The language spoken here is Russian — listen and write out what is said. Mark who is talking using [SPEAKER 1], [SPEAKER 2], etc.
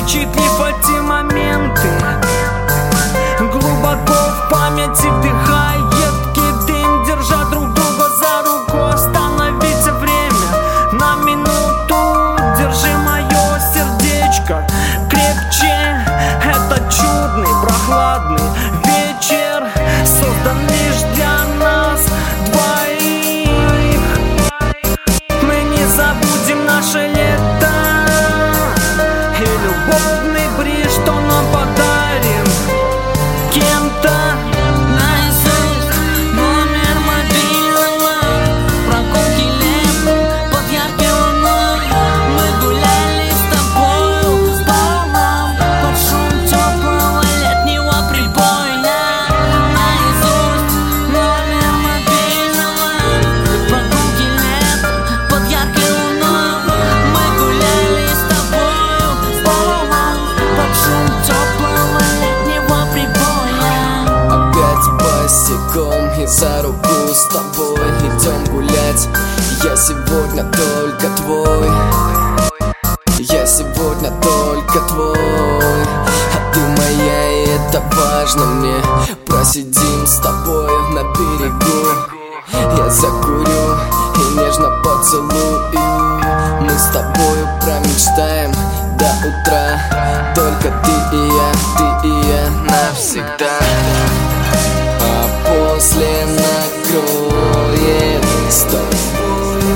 [SPEAKER 1] запечатлив эти моменты глубоко в памяти, вдыхая едкий дым, держа друг друга за руку. Остановите время на минуту, держи мое сердечко крепче. Это чудный, прохладный вечер, создан лишь для нас двоих. Мы не забудем наше лето и любовный бриз, что нам подарен кем-то.
[SPEAKER 2] Наизусть номер мобильного, прогулки летом под яркой луной. Мы гуляли с тобою сполна под шум теплого летнего прибоя. Наизусть номер мобильного, прогулки летом под яркой луной. Мы гуляли с тобою сполна под шум теплого летнего прибоя.
[SPEAKER 3] Опять босиком и за руку с тобой идем гулять. Я сегодня только твой, я сегодня только твой, а ты моя, и это важно мне. Просидим с тобой на берегу, я закурю и нежно поцелую. Мы с тобою промечтаем до утра, только ты и я навсегда. А после накроет стол